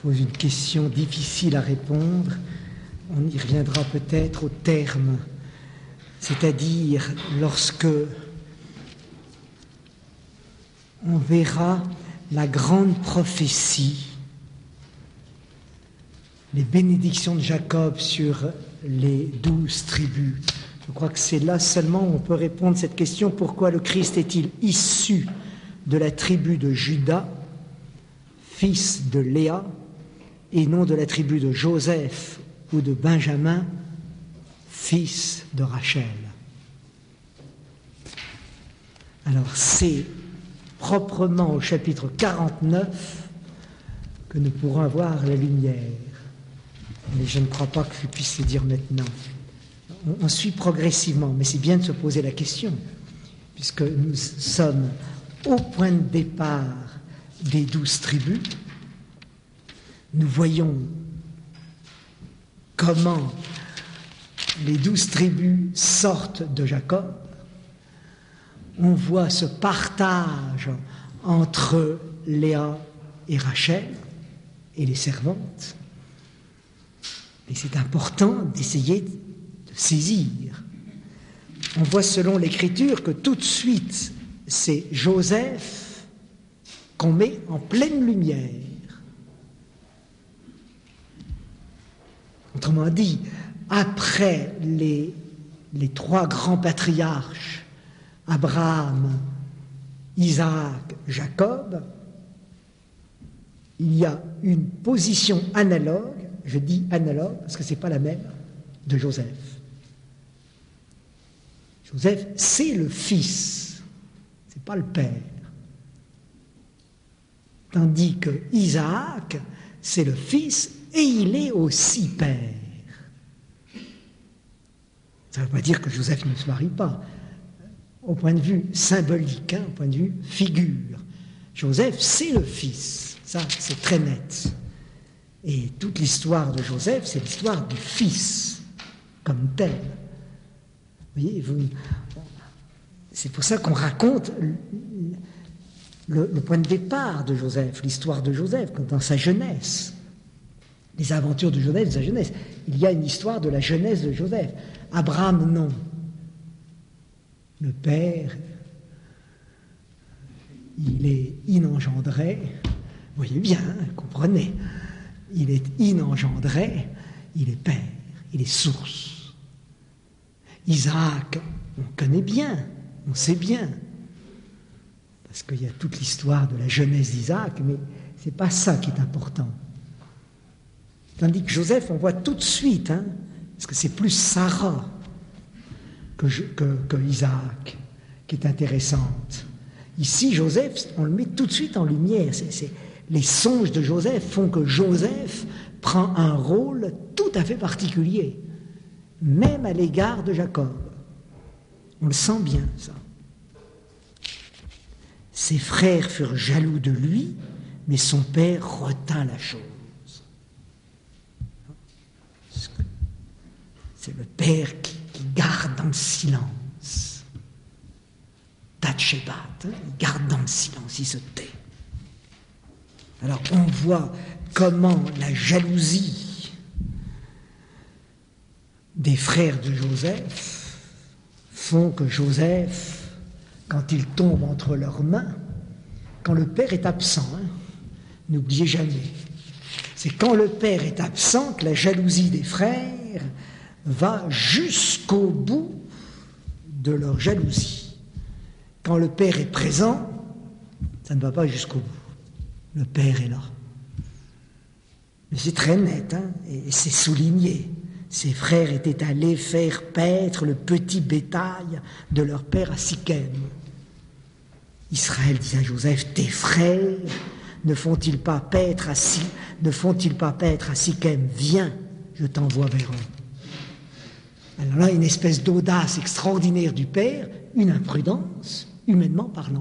pose une question difficile à répondre. On y reviendra peut-être au terme, c'est-à-dire lorsque on verra la grande prophétie, les bénédictions de Jacob sur les 12 tribus. Je crois que c'est là seulement où on peut répondre à cette question: pourquoi le Christ est-il issu de la tribu de Juda, fils de Léa, et non de la tribu de Joseph ou de Benjamin, fils de Rachel? Alors c'est proprement au chapitre 49 que nous pourrons avoir la lumière. Mais je ne crois pas que je puisse le dire maintenant. On suit progressivement, mais c'est bien de se poser la question, puisque nous sommes au point de départ des 12 tribus. Nous voyons comment les 12 tribus sortent de Jacob. On voit ce partage entre Léa et Rachel et les servantes. Et c'est important d'essayer de saisir. On voit selon l'Écriture que tout de suite, c'est Joseph qu'on met en pleine lumière. Autrement dit, après les 3 grands patriarches, Abraham, Isaac, Jacob, il y a une position analogue, je dis analogue parce que ce n'est pas la même, de Joseph. Joseph, c'est le fils, ce n'est pas le père. Tandis que Isaac, c'est le fils et il est aussi père. Ça ne veut pas dire que Joseph ne se marie pas. Au point de vue symbolique, au point de vue figure, Joseph, c'est le fils. Ça, c'est très net. Et toute l'histoire de Joseph, c'est l'histoire du fils, comme tel. Vous voyez, c'est pour ça qu'on raconte le point de départ de Joseph, l'histoire de Joseph, dans sa jeunesse. Les aventures de Joseph, de sa jeunesse. Il y a une histoire de la jeunesse de Joseph. Abraham, non. Le père, il est inengendré. Vous voyez bien, comprenez. Il est inengendré, il est père, il est source. Isaac, on connaît bien, on sait bien. Parce qu'il y a toute l'histoire de la jeunesse d'Isaac, mais ce n'est pas ça qui est important. Tandis que Joseph, on voit tout de suite, parce que c'est plus Sarah que Isaac qui est intéressante. Ici, Joseph, on le met tout de suite en lumière. Les songes de Joseph font que Joseph prend un rôle tout à fait particulier, même à l'égard de Jacob. On le sent bien, ça. Ses frères furent jaloux de lui, mais son père retint la chose. C'est le père qui garde dans le silence. Tatshébat, il garde dans le silence, il se tait. Alors on voit comment la jalousie des frères de Joseph font que Joseph, quand il tombe entre leurs mains, quand le père est absent, n'oubliez jamais, c'est quand le père est absent que la jalousie des frères va jusqu'au bout de leur jalousie. Quand le père est présent, ça ne va pas jusqu'au bout. Le père est là. Mais c'est très net, et c'est souligné. Ses frères étaient allés faire paître le petit bétail de leur père à Sichem. Israël dit à Joseph, tes frères ne font-ils pas paître à Sichem? Viens, je t'envoie vers eux. Alors là, une espèce d'audace extraordinaire du père, une imprudence, humainement parlant.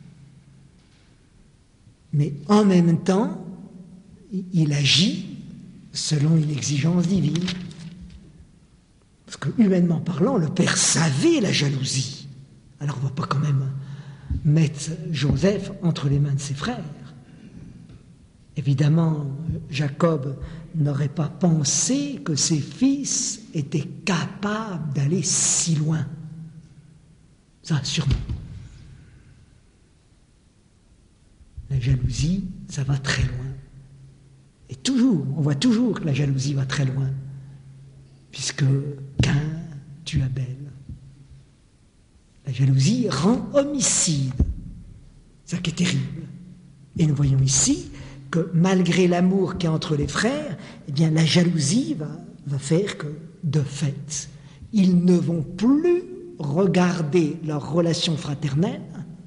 Mais en même temps, il agit selon une exigence divine. Parce que, humainement parlant, le père savait la jalousie. Alors on ne va pas quand même mettre Joseph entre les mains de ses frères. Évidemment, Jacob n'aurait pas pensé que ses fils étaient capables d'aller si loin. Ça, sûrement. La jalousie, ça va très loin. Et toujours, on voit toujours que la jalousie va très loin, puisque Caïn tue Abel. La jalousie rend homicide, ça qui est terrible. Et nous voyons ici que malgré l'amour qu'il y a entre les frères, eh bien la jalousie va faire que, de fait, ils ne vont plus regarder leur relation fraternelle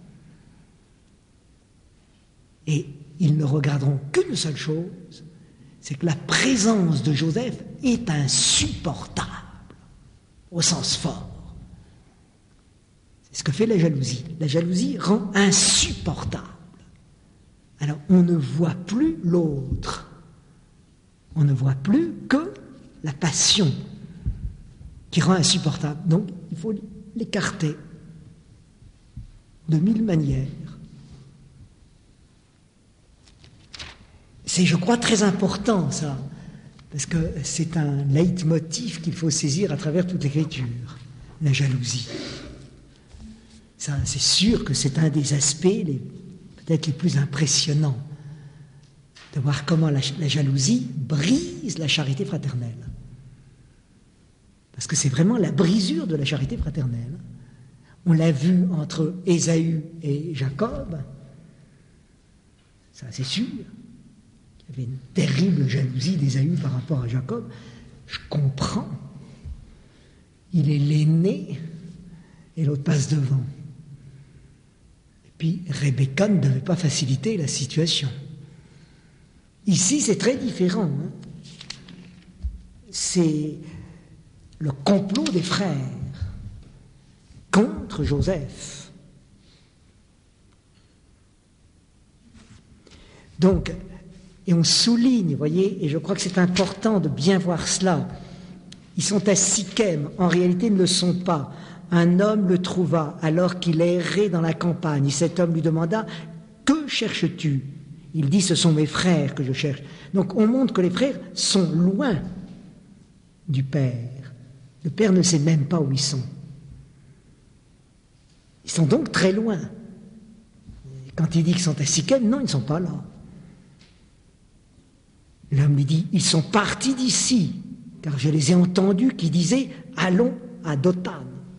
et ils ne regarderont qu'une seule chose, c'est que la présence de Joseph est insupportable, au sens fort. C'est ce que fait la jalousie. La jalousie rend insupportable. Alors, on ne voit plus l'autre. On ne voit plus que la passion qui rend insupportable. Donc, il faut l'écarter de mille manières. C'est, je crois, très important, ça, parce que c'est un leitmotiv qu'il faut saisir à travers toute l'Écriture, la jalousie. Ça, c'est sûr que c'est un des aspects peut-être les plus impressionnants, de voir comment la jalousie brise la charité fraternelle. Parce que c'est vraiment la brisure de la charité fraternelle. On l'a vu entre Ésaü et Jacob, ça c'est sûr. Il y avait une terrible jalousie d'Ésaü par rapport à Jacob. Je comprends. Il est l'aîné et l'autre passe devant. Et puis Rebecca ne devait pas faciliter la situation. Ici, c'est très différent. C'est le complot des frères contre Joseph. Donc, et on souligne, vous voyez, et je crois que c'est important de bien voir cela. Ils sont à Sichem, en réalité ils ne le sont pas. Un homme le trouva alors qu'il errait dans la campagne. Et cet homme lui demanda « Que cherches-tu » Il dit « Ce sont mes frères que je cherche ». Donc on montre que les frères sont loin du père. Le père ne sait même pas où ils sont. Ils sont donc très loin. Quand il dit qu'ils sont à Sichem, non, ils ne sont pas là. L'homme lui dit, ils sont partis d'ici, car je les ai entendus qui disaient, allons à Dothan.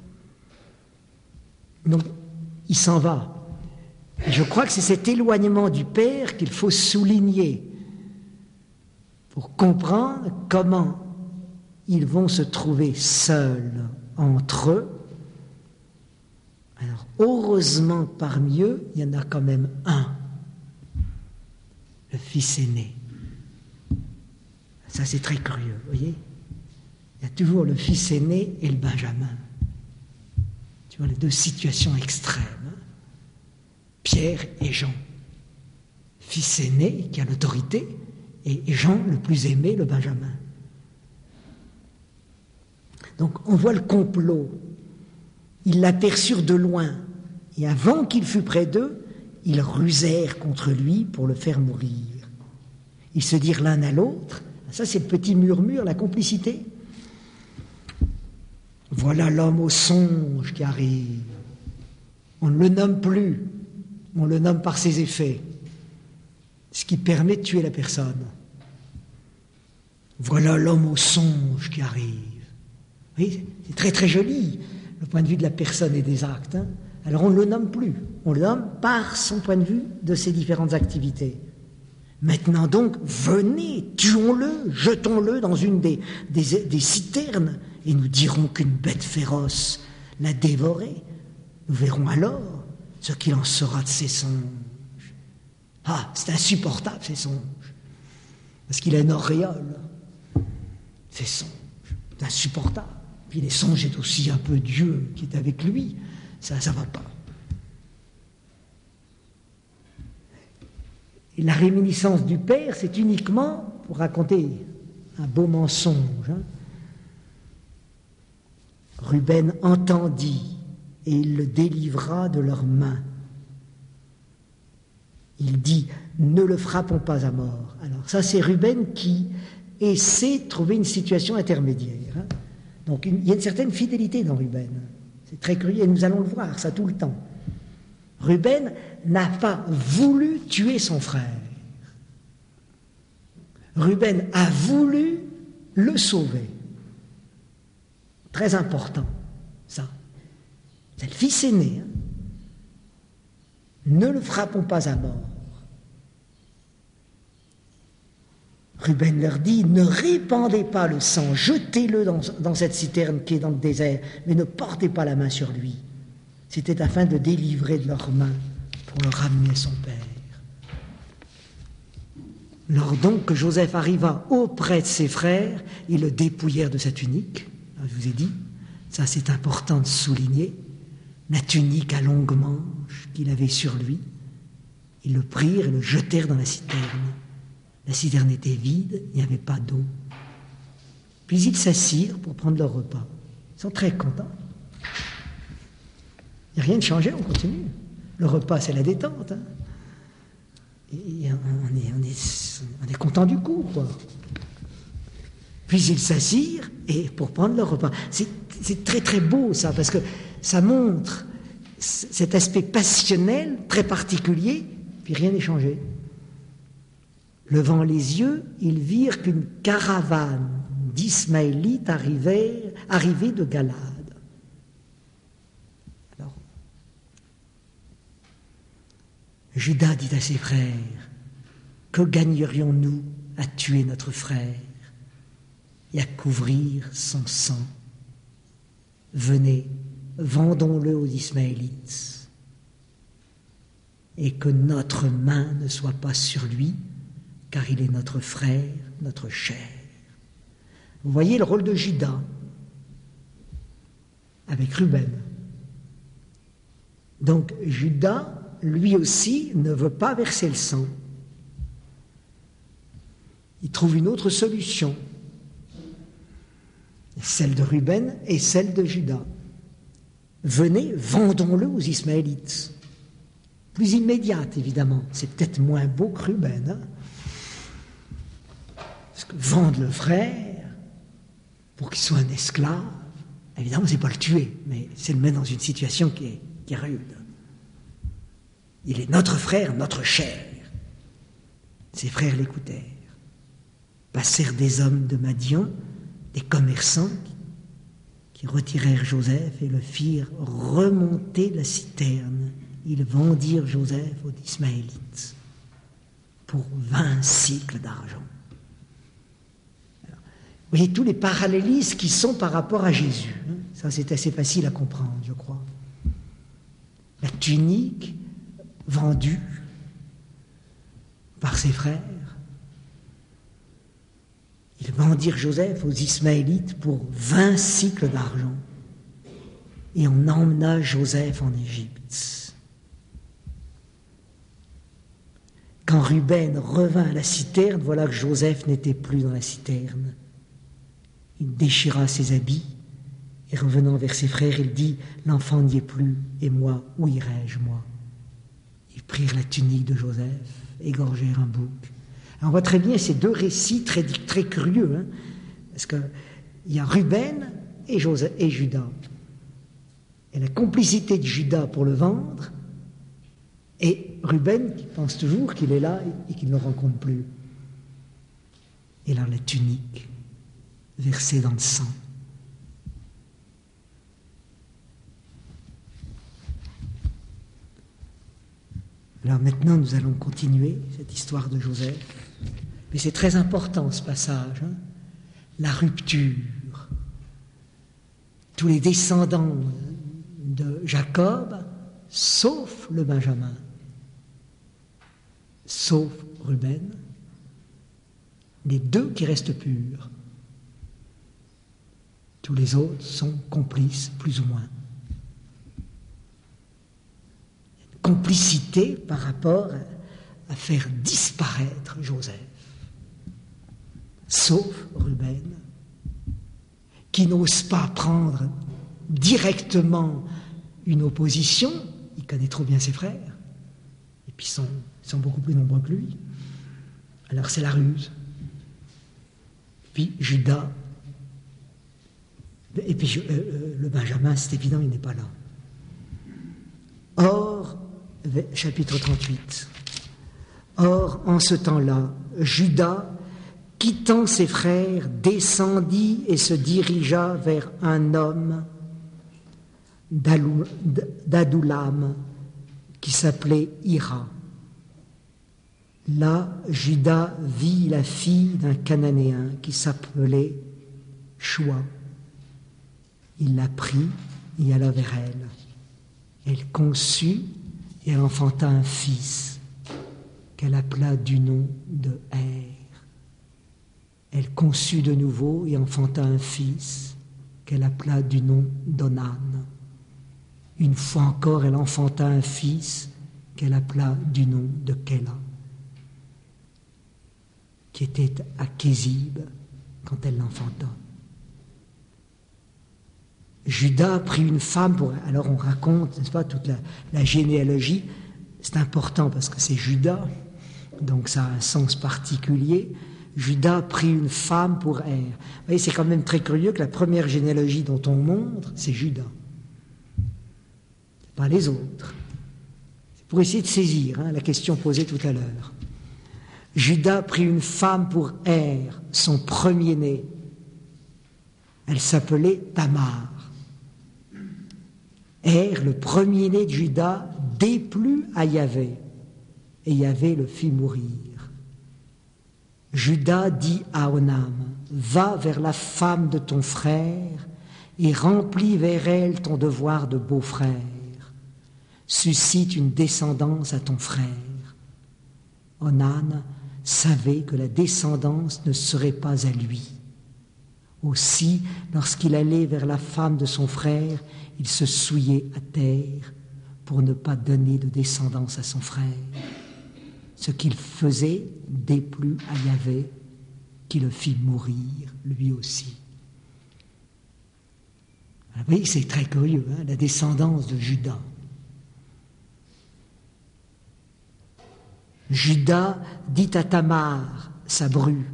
Donc, il s'en va. Et je crois que c'est cet éloignement du Père qu'il faut souligner pour comprendre comment ils vont se trouver seuls entre eux. Alors, heureusement, parmi eux, il y en a quand même un, le fils aîné. Ça, c'est très curieux, vous voyez. Il y a toujours le fils aîné et le benjamin. Tu vois, les deux situations extrêmes. Pierre et Jean. Fils aîné qui a l'autorité et Jean, le plus aimé, le benjamin. Donc, on voit le complot. Ils l'aperçurent de loin. Et avant qu'il fût près d'eux, ils rusèrent contre lui pour le faire mourir. Ils se dirent l'un à l'autre. Ça, c'est le petit murmure, la complicité. Voilà l'homme au songe qui arrive. On ne le nomme plus, on le nomme par ses effets, ce qui permet de tuer la personne. Voilà l'homme au songe qui arrive. Vous voyez, c'est très très joli, le point de vue de la personne et des actes. Alors on ne le nomme plus, on le nomme par son point de vue de ses différentes activités. Maintenant donc, venez, tuons-le, jetons-le dans une des citernes, et nous dirons qu'une bête féroce l'a dévoré. Nous verrons alors ce qu'il en sera de ses songes. Ah, c'est insupportable, ces songes, parce qu'il a une auréole. Ces songes, c'est insupportable. Puis les songes, c'est aussi un peu Dieu qui est avec lui. Ça ne va pas. Et la réminiscence du père, c'est uniquement pour raconter un beau mensonge. Ruben entendit et il le délivra de leurs mains. Il dit « Ne le frappons pas à mort ». Alors ça, c'est Ruben qui essaie de trouver une situation intermédiaire. Hein. Donc il y a une certaine fidélité dans Ruben. C'est très curieux, et nous allons le voir, ça tout le temps. Ruben n'a pas voulu tuer son frère. Ruben a voulu le sauver. Très important, ça. C'est le fils aîné. Hein. Ne le frappons pas à mort. Ruben leur dit, ne répandez pas le sang, jetez-le dans cette citerne qui est dans le désert, mais ne portez pas la main sur lui. C'était afin de délivrer de leurs mains pour le ramener à son père. Lors donc que Joseph arriva auprès de ses frères, ils le dépouillèrent de sa tunique. Je vous ai dit, ça c'est important de souligner, la tunique à longues manches qu'il avait sur lui. Ils le prirent et le jetèrent dans la citerne. La citerne était vide, il n'y avait pas d'eau. Puis ils s'assirent pour prendre leur repas. Ils sont très contents. Il n'y a rien de changé, on continue. Le repas, c'est la détente. Hein. Et on est content du coup, quoi. Puis ils s'assirent et pour prendre leur repas. C'est très très beau ça, parce que ça montre cet aspect passionnel très particulier, puis rien n'est changé. Levant les yeux, ils virent qu'une caravane d'Ismaélites arrivait de Galade. Alors, Judas dit à ses frères, que gagnerions-nous à tuer notre frère et à couvrir son sang? Venez, vendons-le aux Ismaélites, et que notre main ne soit pas sur lui, car il est notre frère, notre chair. Vous voyez le rôle de Judas avec Ruben. Donc Judas, lui aussi, ne veut pas verser le sang. Il trouve une autre solution, celle de Ruben et celle de Judas. Venez, vendons-le aux Ismaélites. Plus immédiate, évidemment. C'est peut-être moins beau que Ruben. Hein. Parce que vendre le frère pour qu'il soit un esclave, évidemment, c'est pas le tuer, mais c'est le mettre dans une situation qui est rude. Il est notre frère, notre chair. Ses frères l'écoutèrent. Passèrent des hommes de Madian, des commerçants qui retirèrent Joseph et le firent remonter la citerne. Ils vendirent Joseph aux Ismaélites pour 20 cycles d'argent. Vous voyez tous les parallélismes qui sont par rapport à Jésus. Ça, c'est assez facile à comprendre, je crois. La tunique vendue par ses frères. Ils vendirent Joseph aux Ismaélites pour 20 cycles d'argent. Et on emmena Joseph en Égypte. Quand Ruben revint à la citerne, voilà que Joseph n'était plus dans la citerne. Il déchira ses habits et revenant vers ses frères, il dit « L'enfant n'y est plus, et moi, où irai-je, moi ?» Ils prirent la tunique de Joseph, égorgèrent un bouc. Alors on voit très bien ces deux récits très, très curieux, hein, parce qu'il y a Ruben et Judas. Et la complicité de Judas pour le vendre, et Ruben qui pense toujours qu'il est là et qu'il ne le rencontre plus. Et là, la tunique versée dans le sang. Alors maintenant, nous allons continuer cette histoire de Joseph. Mais c'est très important ce passage, hein, la rupture. Tous les descendants de Jacob, sauf le Benjamin, sauf Ruben, les deux qui restent purs. Tous les autres sont complices, plus ou moins. Complicité par rapport à faire disparaître Joseph, sauf Ruben, qui n'ose pas prendre directement une opposition, il connaît trop bien ses frères, et puis Ils sont beaucoup plus nombreux que lui. Alors c'est la ruse. Puis Judas, et puis le Benjamin, c'est évident, il n'est pas là. Or, chapitre 38, or, en ce temps-là, Judas, quittant ses frères, descendit et se dirigea vers un homme d'Adoulam qui s'appelait Hira. Là, Judas vit la fille d'un Cananéen qui s'appelait Choua. Il la prit et alla vers elle. Elle conçut et elle enfanta un fils qu'elle appela du nom de Er. Elle conçut de nouveau et enfanta un fils qu'elle appela du nom d'Onan. Une fois encore, elle enfanta un fils qu'elle appela du nom de Kéla, qui était à Kézib quand elle l'enfanta. Judas prit une femme pour... Alors on raconte, n'est-ce pas, toute la généalogie. C'est important parce que c'est Judas, donc ça a un sens particulier. Judas prit une femme pour Er. Vous voyez, c'est quand même très curieux que la première généalogie dont on montre, c'est Judas. Pas les autres. C'est pour essayer de saisir la question posée tout à l'heure. Judas prit une femme pour Er, son premier-né. Elle s'appelait Tamar. Er, le premier-né de Judas, déplut à Yahvé, et Yahvé le fit mourir. Judas dit à Onam, va vers la femme de ton frère et remplis vers elle ton devoir de beau-frère. Suscite une descendance à ton frère. Onan savait que la descendance ne serait pas à lui. Aussi, lorsqu'il allait vers la femme de son frère, il se souillait à terre pour ne pas donner de descendance à son frère. Ce qu'il faisait déplut à Yahvé, qui le fit mourir lui aussi. Vous voyez, c'est très curieux, la descendance de Judas. Judas dit à Tamar, sa bru,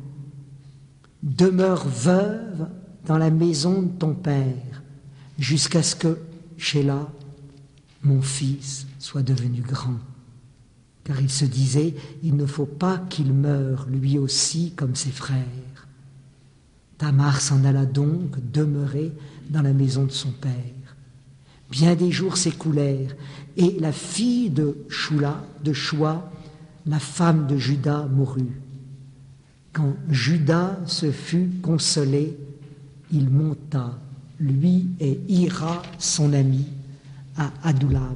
demeure veuve dans la maison de ton père, jusqu'à ce que Shéla, mon fils, soit devenu grand. Car il se disait, il ne faut pas qu'il meure lui aussi comme ses frères. Tamar s'en alla donc demeurer dans la maison de son père. Bien des jours s'écoulèrent, et la fille de Choua, la femme de Judas, mourut. Quand Judas se fut consolé, il monta, lui et Hira, son ami, à Adoulam,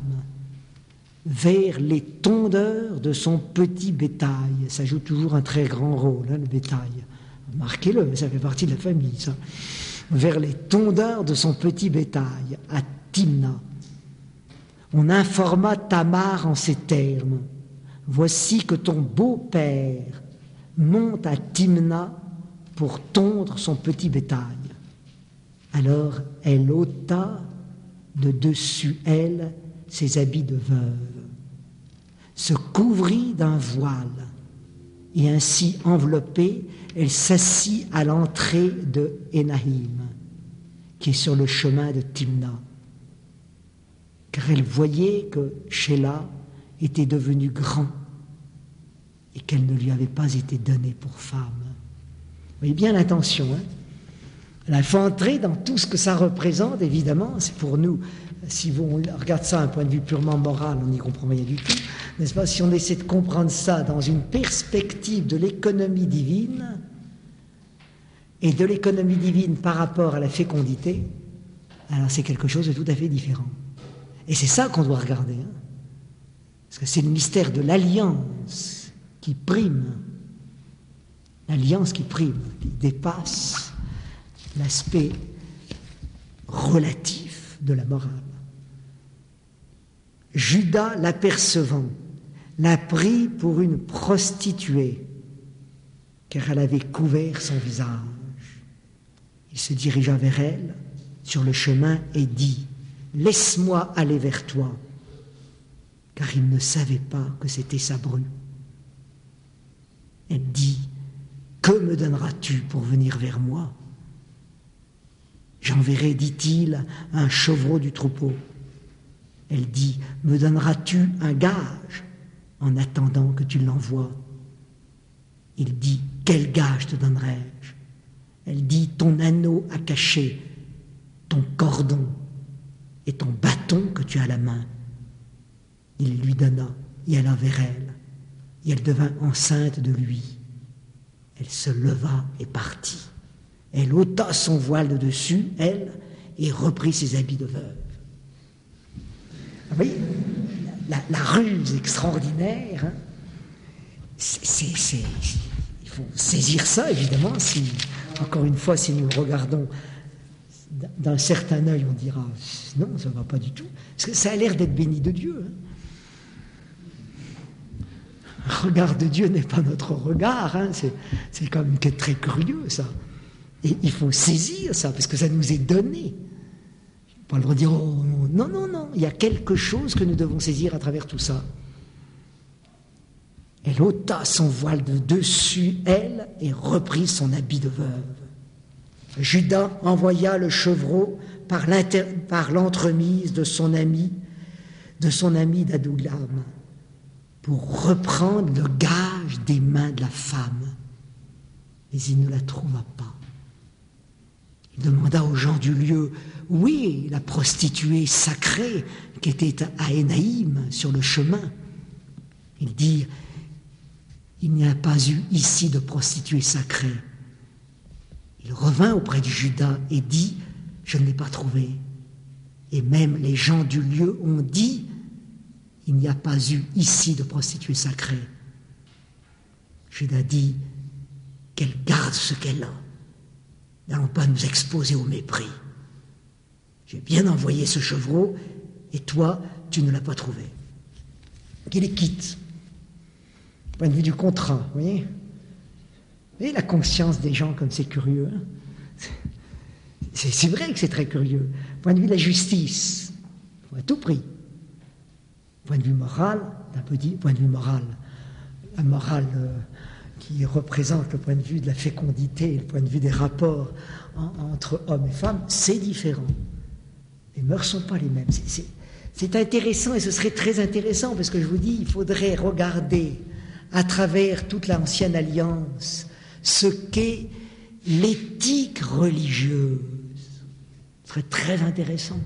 vers les tondeurs de son petit bétail. Ça joue toujours un très grand rôle, le bétail. Marquez-le, ça fait partie de la famille, ça. Vers les tondeurs de son petit bétail, à Timna. On informa Tamar en ces termes. Voici que ton beau-père monte à Timna pour tondre son petit bétail. Alors elle ôta de dessus elle ses habits de veuve, se couvrit d'un voile, et ainsi enveloppée, elle s'assit à l'entrée de Énahim, qui est sur le chemin de Timna, car elle voyait que Shéla était devenu grand et qu'elle ne lui avait pas été donnée pour femme. Vous voyez bien l'intention, Elle faut entrer dans tout ce que ça représente, évidemment. C'est pour nous, si on regarde ça d'un point de vue purement moral, on n'y comprend rien du tout, n'est-ce pas? Si on essaie de comprendre ça dans une perspective de l'économie divine, et de l'économie divine par rapport à la fécondité, alors c'est quelque chose de tout à fait différent. Et c'est ça qu'on doit regarder, parce que c'est le mystère de l'alliance qui prime, qui dépasse l'aspect relatif de la morale. Judas, l'apercevant, l'a pris pour une prostituée, car elle avait couvert son visage. Il se dirigea vers elle sur le chemin et dit « Laisse-moi aller vers toi », car il ne savait pas que c'était sa bru. Elle dit, que me donneras-tu pour venir vers moi? J'enverrai, dit-il, un chevreau du troupeau. Elle dit, me donneras-tu un gage en attendant que tu l'envoies? Il dit, quel gage te donnerai-je? Elle dit, ton anneau à cacher, ton cordon et ton bâton que tu as à la main. Il lui donna, et alla vers elle, et elle devint enceinte de lui. Elle se leva et partit. Elle ôta son voile de dessus, elle, et reprit ses habits de veuve. Vous voyez, la ruse extraordinaire, hein, il faut saisir ça, évidemment, si, encore une fois, si nous le regardons d'un certain œil, on dira, non, ça ne va pas du tout, parce que ça a l'air d'être béni de Dieu. Hein. Le regard de Dieu n'est pas notre regard, hein, c'est quand même très curieux, ça. Et il faut saisir ça, parce que ça nous est donné. Pas le droit de dire, oh, non, non, non, il y a quelque chose que nous devons saisir à travers tout ça. Elle ôta son voile de dessus, elle, et reprit son habit de veuve. Judas envoya le chevreau par l'entremise de son ami d'Adullam, pour reprendre le gage des mains de la femme. Mais il ne la trouva pas. Il demanda aux gens du lieu, où est la prostituée sacrée qui était à Énaïm, sur le chemin? Ils dirent, il n'y a pas eu ici de prostituée sacrée. Il revint auprès de Judas et dit, je ne l'ai pas trouvée. Et même les gens du lieu ont dit, il n'y a pas eu ici de prostituée sacrée. Judas dit, qu'elle garde ce qu'elle a. N'allons pas nous exposer au mépris. J'ai bien envoyé ce chevreau, et toi, tu ne l'as pas trouvé. Qu'il les quitte. Point de vue du contrat, vous voyez? Vous voyez la conscience des gens comme c'est curieux. Hein, c'est vrai que c'est très curieux. Point de vue de la justice, il faut à tout prix. Point de vue moral, d'un petit point de vue moral, la morale qui représente le point de vue de la fécondité, le point de vue des rapports entre hommes et femmes, c'est différent. Les mœurs ne sont pas les mêmes. C'est intéressant, et ce serait très intéressant, parce que je vous dis, il faudrait regarder à travers toute l'ancienne alliance ce qu'est l'éthique religieuse. Ce serait très intéressant.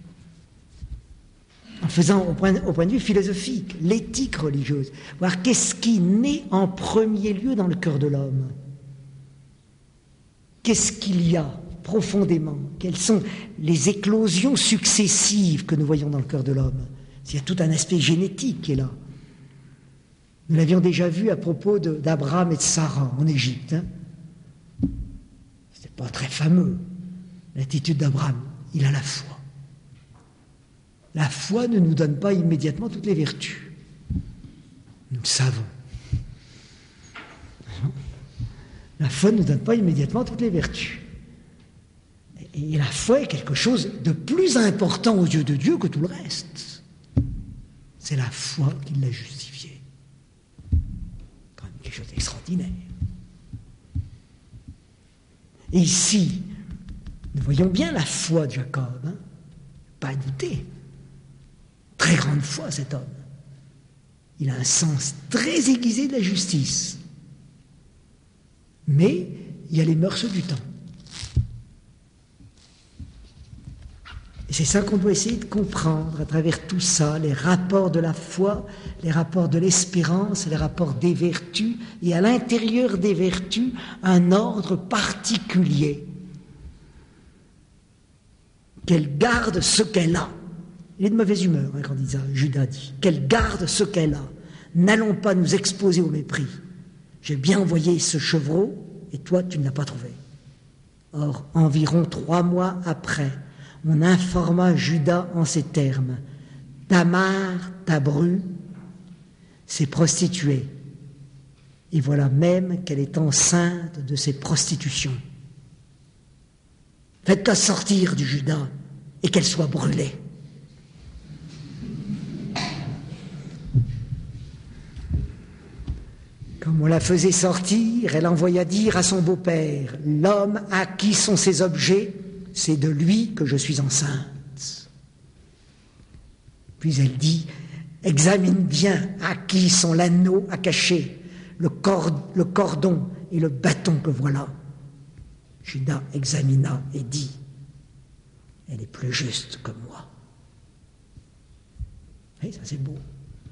En faisant au point de vue philosophique, l'éthique religieuse, voir qu'est-ce qui naît en premier lieu dans le cœur de l'homme. Qu'est-ce qu'il y a profondément? Quelles sont les éclosions successives que nous voyons dans le cœur de l'homme? Il y a tout un aspect génétique qui est là. Nous l'avions déjà vu à propos d'Abraham et de Sarah en Égypte. Hein. Ce n'est pas très fameux, l'attitude d'Abraham. Il a la foi. La foi ne nous donne pas immédiatement toutes les vertus. Nous le savons. La foi ne nous donne pas immédiatement toutes les vertus. Et la foi est quelque chose de plus important aux yeux de Dieu que tout le reste. C'est la foi qui l'a justifié. Quand même quelque chose d'extraordinaire. Et ici, nous voyons bien la foi de Jacob. Hein, pas à douter. Très grande foi, cet homme. Il a un sens très aiguisé de la justice. Mais il y a les mœurs du temps. Et c'est ça qu'on doit essayer de comprendre à travers tout ça, les rapports de la foi, les rapports de l'espérance, les rapports des vertus, et à l'intérieur des vertus, un ordre particulier. Qu'elle garde ce qu'elle a. Il est de mauvaise humeur, hein, quand Judas dit. Qu'elle garde ce qu'elle a. N'allons pas nous exposer au mépris. J'ai bien envoyé ce chevreau, et toi, tu ne l'as pas trouvé. Or, environ 3 mois après, on informa Judas en ces termes. Tamar, ta bru, s'est prostituée. Et voilà même qu'elle est enceinte de ses prostitutions. Faites-la sortir du Judas et qu'elle soit brûlée. Quand Comme on la faisait sortir, elle envoya dire à son beau-père, « L'homme à qui sont ces objets, c'est de lui que je suis enceinte. » Puis elle dit, « Examine bien à qui sont l'anneau à cacher, le cordon et le bâton que voilà. » Judas examina et dit, « Elle est plus juste que moi. » Et ça c'est beau.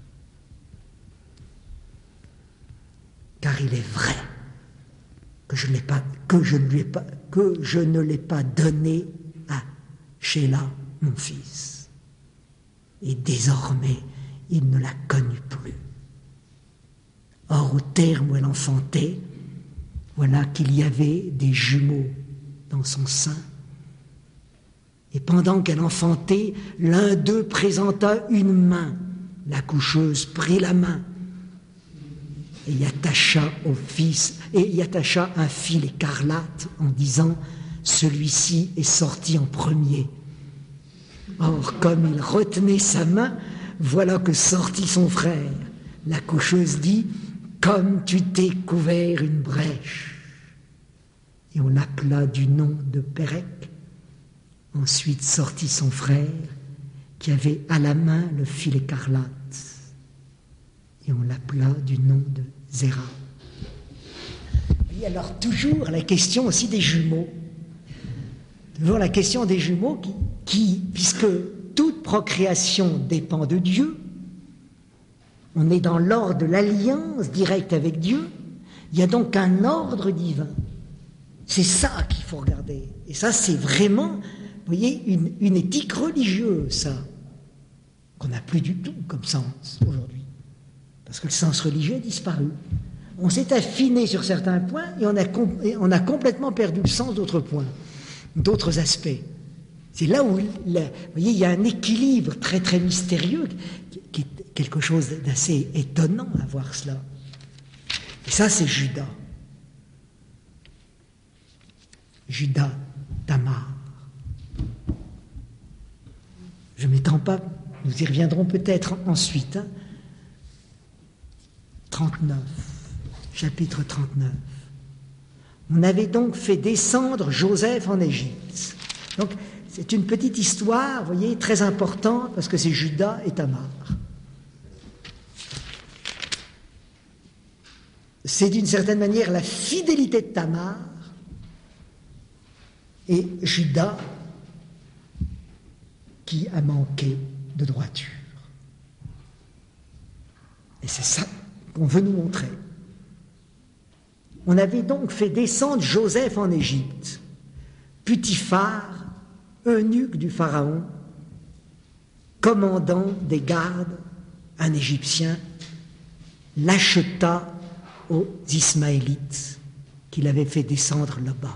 Car il est vrai que je ne l'ai pas donné à Sheila, mon fils. Et désormais, il ne la connut plus. Or, au terme où elle enfantait, voilà qu'il y avait des jumeaux dans son sein. Et pendant qu'elle enfantait, l'un d'eux présenta une main. La coucheuse prit la main et y attacha un fil écarlate en disant « Celui-ci est sorti en premier ». Or, comme il retenait sa main, voilà que sortit son frère. La coucheuse dit « Comme tu t'es couvert une brèche ». Et on l'appela du nom de Pérec. Ensuite sortit son frère, qui avait à la main le fil écarlate. Et on l'appela du nom de Zéra. Et alors toujours la question aussi des jumeaux. Toujours la question des jumeaux qui, puisque toute procréation dépend de Dieu, on est dans l'ordre de l'alliance directe avec Dieu, il y a donc un ordre divin. C'est ça qu'il faut regarder. Et ça, c'est vraiment, vous voyez, une éthique religieuse, ça, qu'on n'a plus du tout comme sens aujourd'hui. Parce que le sens religieux a disparu. On s'est affiné sur certains points et on a complètement perdu le sens d'autres points, d'autres aspects. C'est là où, vous voyez, il y a un équilibre très très mystérieux qui est quelque chose d'assez étonnant à voir cela. Et ça, c'est Judas. Judas, Tamar. Je ne m'étends pas, nous y reviendrons peut-être ensuite. 39, chapitre 39. On avait donc fait descendre Joseph en Égypte. Donc, c'est une petite histoire, vous voyez, très importante, parce que c'est Judas et Tamar. C'est d'une certaine manière la fidélité de Tamar et Judas qui a manqué de droiture. Et c'est ça qu'on veut nous montrer. On avait donc fait descendre Joseph en Égypte. Putiphar, eunuque du Pharaon, commandant des gardes, un Égyptien, l'acheta aux Ismaélites qu'il avait fait descendre là-bas.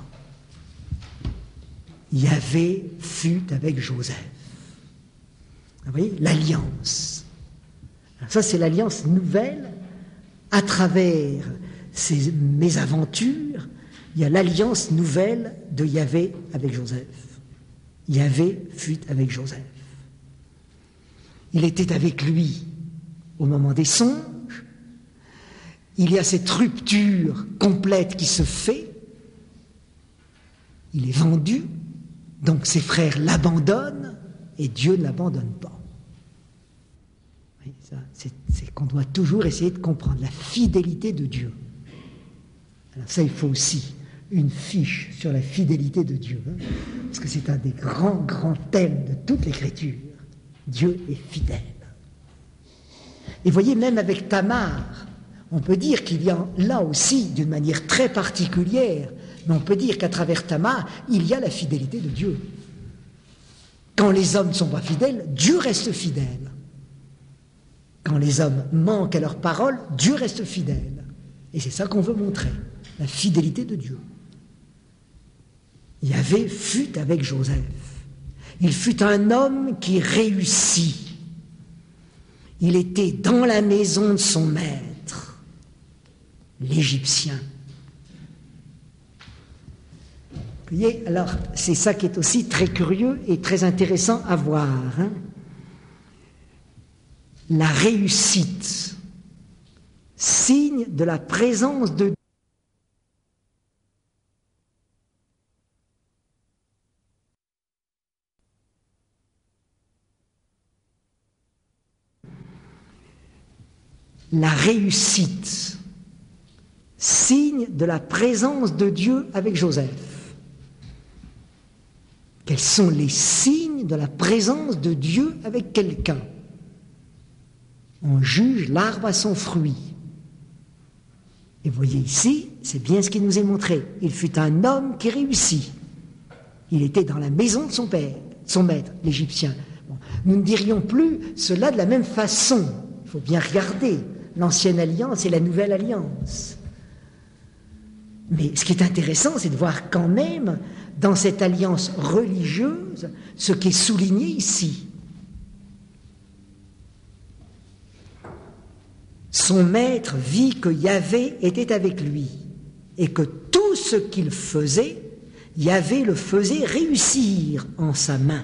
Yahvé fut avec Joseph. Vous voyez, l'alliance. Alors ça, c'est l'alliance nouvelle. À travers ces mésaventures, il y a l'alliance nouvelle de Yahvé avec Joseph. Yahvé fut avec Joseph. Il était avec lui au moment des songes. Il y a cette rupture complète qui se fait. Il est vendu, donc ses frères l'abandonnent et Dieu ne l'abandonne pas. C'est qu'on doit toujours essayer de comprendre la fidélité de Dieu. Alors ça, il faut aussi une fiche sur la fidélité de Dieu, parce que c'est un des grands thèmes de toute l'Écriture. Dieu est fidèle. Et voyez, même avec Tamar, on peut dire qu'il y a là aussi, d'une manière très particulière, mais on peut dire qu'à travers Tamar, il y a la fidélité de Dieu. Quand les hommes ne sont pas fidèles, Dieu reste fidèle. Quand les hommes manquent à leur parole, Dieu reste fidèle. Et c'est ça qu'on veut montrer, la fidélité de Dieu. Yahvé fut avec Joseph. Il fut un homme qui réussit. Il était dans la maison de son maître, l'Égyptien. Vous voyez, alors c'est ça qui est aussi très curieux et très intéressant à voir. La réussite signe de la présence de Dieu. La réussite, signe de la présence de Dieu avec Joseph. Quels sont les signes de la présence de Dieu avec quelqu'un? On juge l'arbre à son fruit. Et vous voyez ici, c'est bien ce qui nous est montré. Il fut un homme qui réussit. Il était dans la maison de son père, de son maître, l'Égyptien. Bon, nous ne dirions plus cela de la même façon. Il faut bien regarder l'ancienne alliance et la nouvelle alliance. Mais ce qui est intéressant, c'est de voir quand même, dans cette alliance religieuse, ce qui est souligné ici. Son maître vit que Yahvé était avec lui et que tout ce qu'il faisait, Yahvé le faisait réussir en sa main.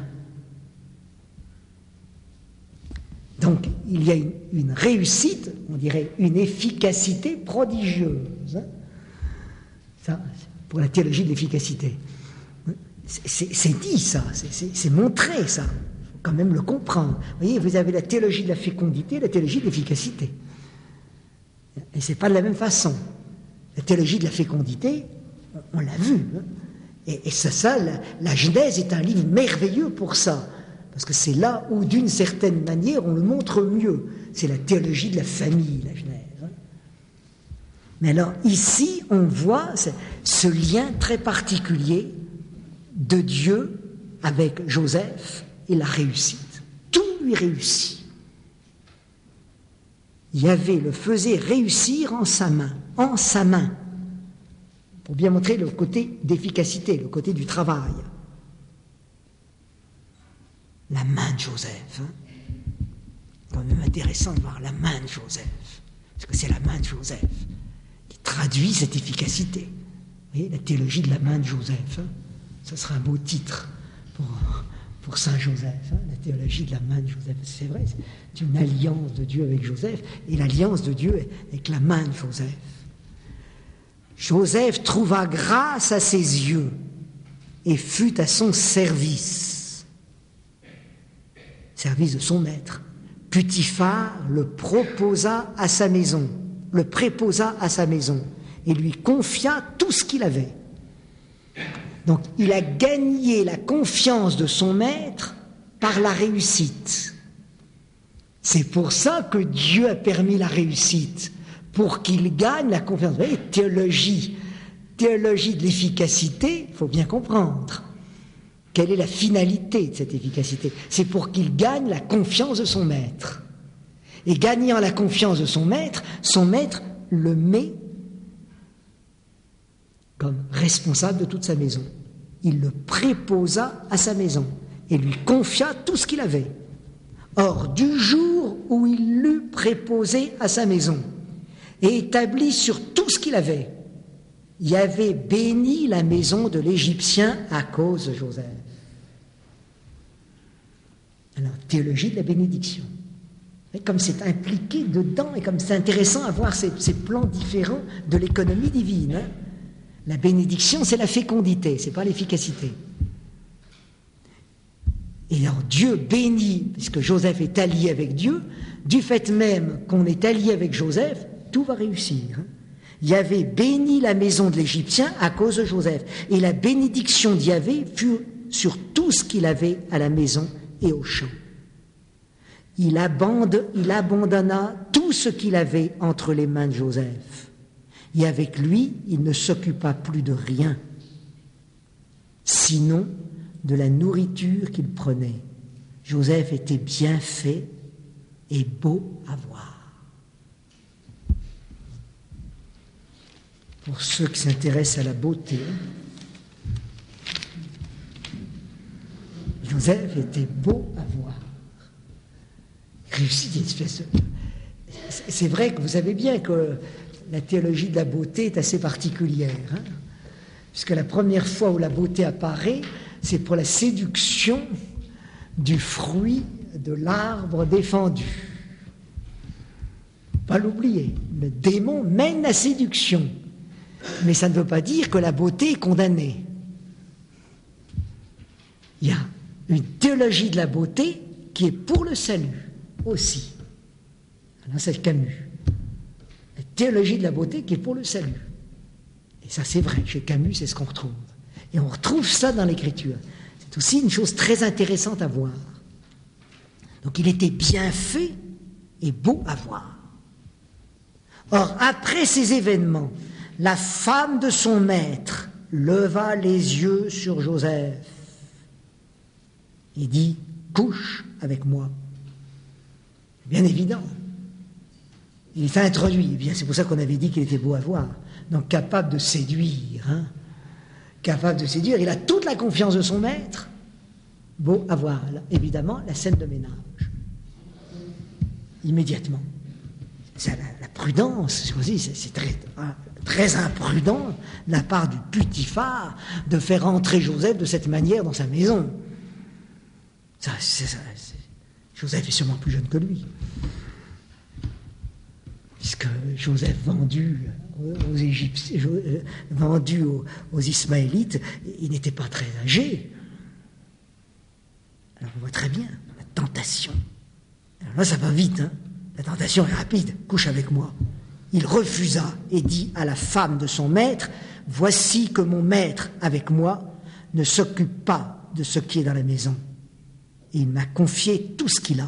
Donc, il y a une réussite, on dirait une efficacité prodigieuse. Ça, pour la théologie de l'efficacité. C'est dit ça, c'est montré ça. Il faut quand même le comprendre. Vous voyez, vous avez la théologie de la fécondité et la théologie de l'efficacité. Et ce n'est pas de la même façon. La théologie de la fécondité, on l'a vu. Et ça la Genèse est un livre merveilleux pour ça. Parce que c'est là où, d'une certaine manière, on le montre mieux. C'est la théologie de la famille, la Genèse. Mais alors, ici, on voit ce lien très particulier de Dieu avec Joseph et la réussite. Tout lui réussit. Yahvé le faisait réussir en sa main, pour bien montrer le côté d'efficacité, le côté du travail. La main de Joseph. C'est quand même intéressant de voir la main de Joseph, parce que c'est la main de Joseph qui traduit cette efficacité. Vous voyez, la théologie de la main de Joseph, ça sera un beau titre pour Saint Joseph, la théologie de la main de Joseph. C'est vrai, c'est une alliance de Dieu avec Joseph, et l'alliance de Dieu avec la main de Joseph. Joseph trouva grâce à ses yeux et fut à son service de son maître. Potiphar le préposa à sa maison et lui confia tout ce qu'il avait. Donc il a gagné la confiance de son maître par la réussite. C'est pour ça que Dieu a permis la réussite, pour qu'il gagne la confiance. Vous voyez, théologie de l'efficacité, il faut bien comprendre. Quelle est la finalité de cette efficacité? C'est pour qu'il gagne la confiance de son maître. Et gagnant la confiance de son maître le met comme responsable de toute sa maison. Il le préposa à sa maison et lui confia tout ce qu'il avait. Or, du jour où il l'eut préposé à sa maison et établi sur tout ce qu'il avait, Yahvé bénit la maison de l'Égyptien à cause de Joseph. Alors, théologie de la bénédiction. Et comme c'est impliqué dedans, et comme c'est intéressant à voir ces plans différents de l'économie divine. La bénédiction, c'est la fécondité, c'est pas l'efficacité. Et alors Dieu bénit, puisque Joseph est allié avec Dieu, du fait même qu'on est allié avec Joseph, tout va réussir. Yahvé bénit la maison de l'Égyptien à cause de Joseph. Et la bénédiction d'Yahvé fut sur tout ce qu'il avait à la maison et au champ. Il abandonna tout ce qu'il avait entre les mains de Joseph. Et avec lui, il ne s'occupa plus de rien, sinon de la nourriture qu'il prenait. Joseph était bien fait et beau à voir. Pour ceux qui s'intéressent à la beauté, Joseph était beau à voir. C'est vrai que vous savez bien que la théologie de la beauté est assez particulière, puisque la première fois où la beauté apparaît, c'est pour la séduction du fruit de l'arbre défendu. Pas l'oublier. Le démon mène la séduction. Mais ça ne veut pas dire que la beauté est condamnée. Il y a une théologie de la beauté qui est pour le salut aussi. Là, c'est Camus. La théologie de la beauté qui est pour le salut. Et ça, c'est vrai. Chez Camus, c'est ce qu'on retrouve. Et on retrouve ça dans l'Écriture. C'est aussi une chose très intéressante à voir. Donc, il était bien fait et beau à voir. Or, après ces événements, la femme de son maître leva les yeux sur Joseph et dit « Couche avec moi ». Bien évident. Il est introduit. Eh bien, c'est pour ça qu'on avait dit qu'il était beau à voir. Donc, capable de séduire. Hein, capable de séduire. Il a toute la confiance de son maître. Beau à voir. Là, évidemment, la scène de ménage. Immédiatement. C'est la prudence, c'est très imprudent de la part du Potiphar de faire entrer Joseph de cette manière dans sa maison. Joseph est sûrement plus jeune que lui. Puisque Joseph vendu aux Égyptiens, vendu aux Ismaélites, il n'était pas très âgé. Alors on voit très bien la tentation. Alors là, ça va vite, hein. La tentation est rapide. Couche avec moi. Il refusa et dit à la femme de son maître, « Voici que mon maître, avec moi, ne s'occupe pas de ce qui est dans la maison. Et il m'a confié tout ce qu'il a. »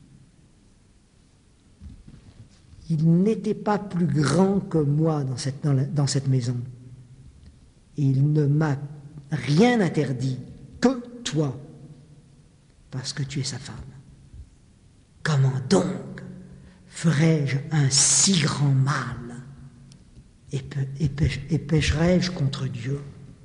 Il n'était pas plus grand que moi dans cette maison. Et il ne m'a rien interdit que toi, parce que tu es sa femme. Comment donc ferais-je un si grand mal et pécherais-je contre Dieu?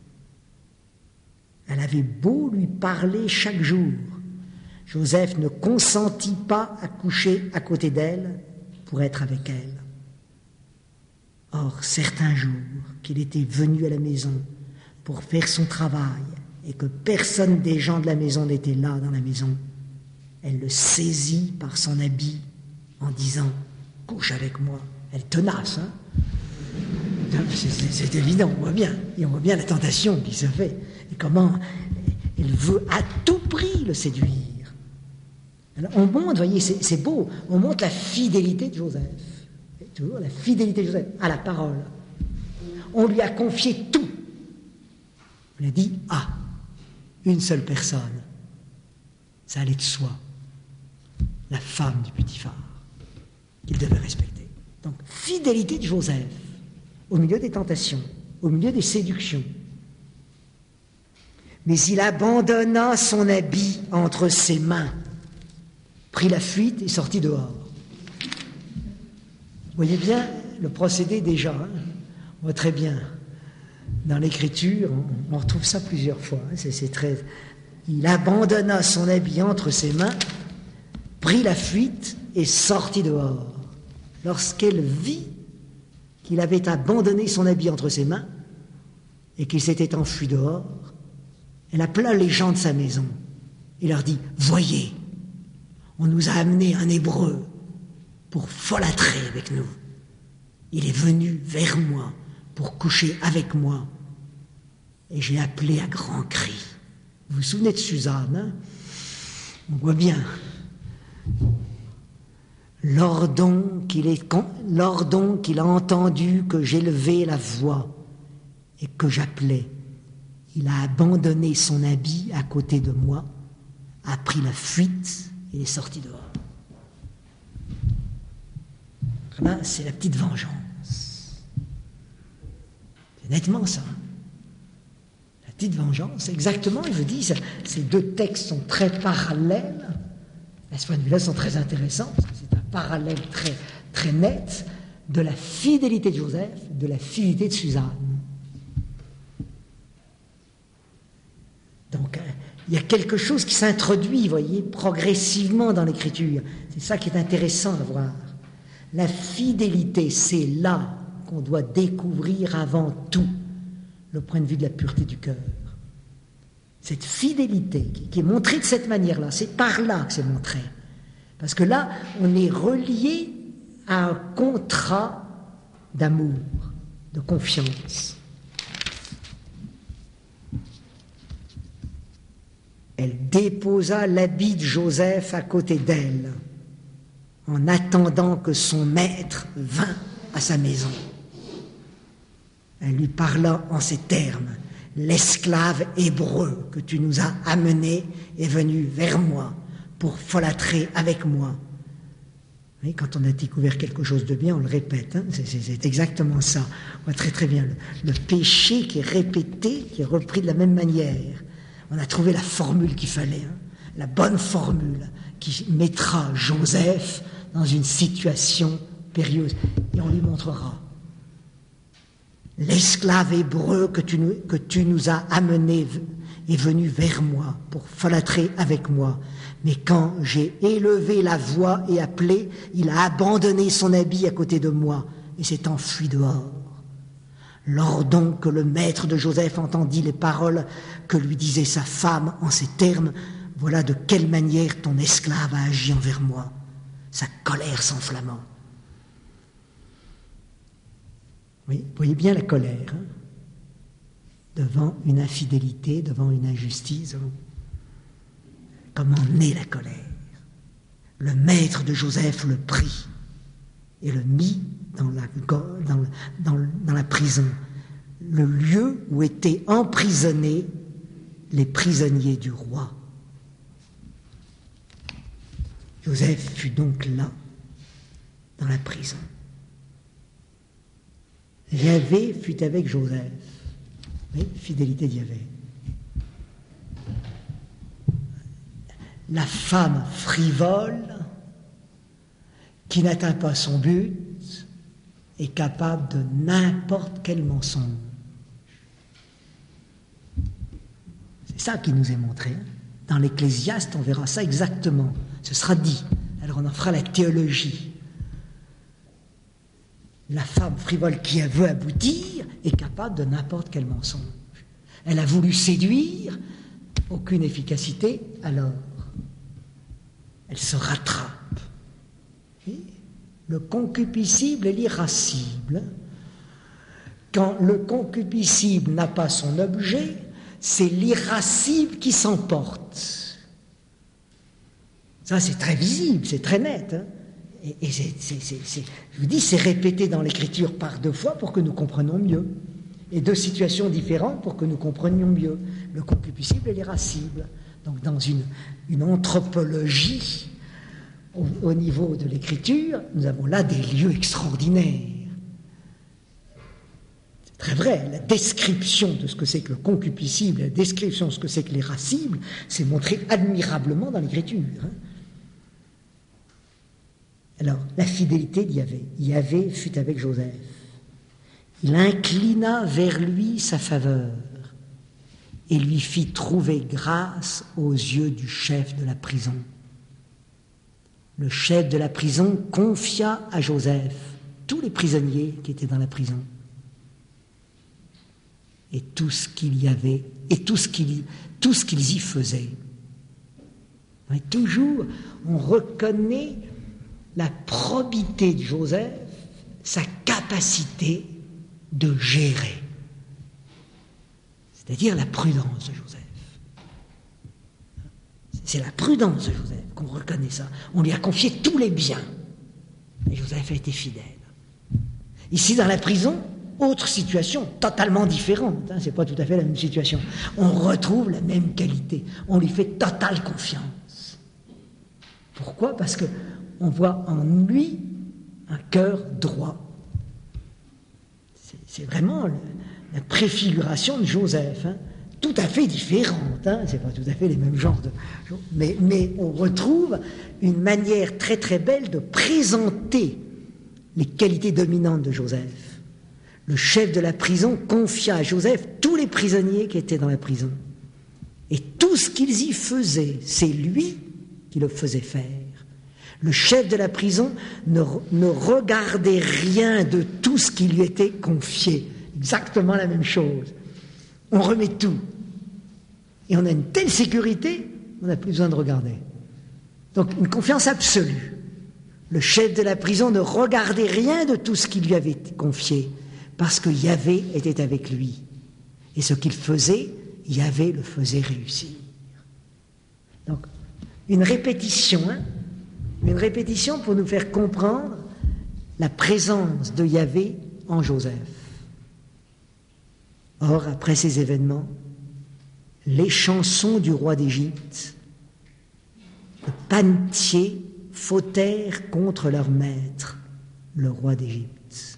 Elle avait beau lui parler chaque jour, Joseph ne consentit pas à coucher à côté d'elle pour être avec elle. Or, certains jours qu'il était venu à la maison pour faire son travail et que personne des gens de la maison n'était là dans la maison, elle le saisit par son habit en disant « Couche avec moi ». Elle est tenace, hein. C'est évident, on voit bien. Et on voit bien la tentation qui se fait. Et comment elle veut à tout prix le séduire. Alors on montre, vous voyez, c'est beau, on montre la fidélité de Joseph. Toujours la fidélité de Joseph à la parole. On lui a confié tout. On lui a dit « Ah, une seule personne ». Ça allait de soi. La femme du Potiphar, qu'il devait respecter. Donc, fidélité de Joseph, au milieu des tentations, au milieu des séductions. Mais il abandonna son habit entre ses mains, prit la fuite et sortit dehors. Vous voyez bien le procédé déjà, hein. On voit très bien. Dans l'Écriture, on retrouve ça plusieurs fois. Hein. C'est très... Il abandonna son habit entre ses mains, prit la fuite et sortit dehors. Lorsqu'elle vit qu'il avait abandonné son habit entre ses mains et qu'il s'était enfui dehors, elle appela les gens de sa maison et leur dit « Voyez, on nous a amené un Hébreu pour folâtrer avec nous. Il est venu vers moi pour coucher avec moi et j'ai appelé à grands cris. » Vous vous souvenez de Suzanne, hein? On voit bien. Lors donc qu'il a entendu que j'élevais la voix et que j'appelais, il a abandonné son habit à côté de moi, a pris la fuite et est sorti dehors. Là, c'est la petite vengeance. C'est nettement ça. La petite vengeance, exactement, je vous dis, ces deux textes sont très parallèles. À ce point de vue-là, sont très intéressants, parce que c'est un parallèle très, très net de la fidélité de Joseph, de la fidélité de Suzanne. Donc, il y a quelque chose qui s'introduit, vous voyez, progressivement dans l'Écriture. C'est ça qui est intéressant à voir. La fidélité, c'est là qu'on doit découvrir avant tout le point de vue de la pureté du cœur. Cette fidélité qui est montrée de cette manière-là, c'est par là que c'est montré. Parce que là, on est relié à un contrat d'amour, de confiance. Elle déposa l'habit de Joseph à côté d'elle, en attendant que son maître vînt à sa maison. Elle lui parla en ces termes: « L'esclave hébreu que tu nous as amené est venu vers moi pour folâtrer avec moi. » Oui, quand on a découvert quelque chose de bien, on le répète. Hein, c'est exactement ça. On voit très très bien le péché qui est répété, qui est repris de la même manière. On a trouvé la formule qu'il fallait, hein, la bonne formule qui mettra Joseph dans une situation périlleuse. Et on lui montrera. L'esclave hébreu que tu nous as amené est venu vers moi pour folâtrer avec moi. Mais quand j'ai élevé la voix et appelé, il a abandonné son habit à côté de moi et s'est enfui dehors. Lors donc que le maître de Joseph entendit les paroles que lui disait sa femme en ces termes: « Voilà de quelle manière ton esclave a agi envers moi. » Sa colère s'enflamma. Oui, vous voyez bien la colère, hein, devant une infidélité, devant une injustice. Comment naît la colère? Le maître de Joseph le prit et le mit dans la prison, le lieu où étaient emprisonnés les prisonniers du roi. Joseph fut donc là, dans la prison. Yahvé fut avec Joseph. Oui, fidélité d'Yahvé. La femme frivole, qui n'atteint pas son but, est capable de n'importe quel mensonge. C'est ça qui nous est montré. Dans l'Ecclésiaste, on verra ça exactement. Ce sera dit. Alors on en fera la théologie. La femme frivole qui veut aboutir est capable de n'importe quel mensonge. Elle a voulu séduire, aucune efficacité, alors elle se rattrape. Et le concupiscible et l'irascible. Quand le concupiscible n'a pas son objet, c'est l'irascible qui s'emporte. Ça, c'est très visible, c'est très net. Hein. Et je vous dis, c'est répété dans l'Écriture par 2 fois pour que nous comprenions mieux. Et 2 situations différentes pour que nous comprenions mieux. Le concupiscible et l'irascible. Donc dans une anthropologie au niveau de l'Écriture, nous avons là des lieux extraordinaires. C'est très vrai, la description de ce que c'est que le concupiscible, la description de ce que c'est que l'irascible, c'est montré admirablement dans l'Écriture. Hein. Alors, la fidélité d'Yahvé. Yahvé fut avec Joseph. Il inclina vers lui sa faveur et lui fit trouver grâce aux yeux du chef de la prison. Le chef de la prison confia à Joseph tous les prisonniers qui étaient dans la prison et tout ce qu'il y avait et tout ce qu'ils y faisaient. Et toujours, on reconnaît la probité de Joseph, sa capacité de gérer, c'est-à-dire la prudence de Joseph. C'est la prudence de Joseph qu'on reconnaît ça. On lui a confié tous les biens. Et Joseph a été fidèle. Ici, dans la prison, autre situation, totalement différente. Hein, c'est pas tout à fait la même situation. On retrouve la même qualité. On lui fait totale confiance. Pourquoi? Parce que on voit en lui un cœur droit. C'est vraiment la préfiguration de Joseph. Hein. Tout à fait différente, hein, c'est pas tout à fait les mêmes genres de... Mais on retrouve une manière très très belle de présenter les qualités dominantes de Joseph. Le chef de la prison confia à Joseph tous les prisonniers qui étaient dans la prison. Et tout ce qu'ils y faisaient, c'est lui qui le faisait faire. Le chef de la prison ne regardait rien de tout ce qui lui était confié. Exactement la même chose. On remet tout. Et on a une telle sécurité, on n'a plus besoin de regarder. Donc une confiance absolue. Le chef de la prison ne regardait rien de tout ce qui lui avait été confié, parce que Yahvé était avec lui. Et ce qu'il faisait, Yahvé le faisait réussir. Donc, une répétition pour nous faire comprendre la présence de Yahvé en Joseph. Or, après ces événements, les chansons du roi d'Égypte, le panetier, fautèrent contre leur maître, le roi d'Égypte.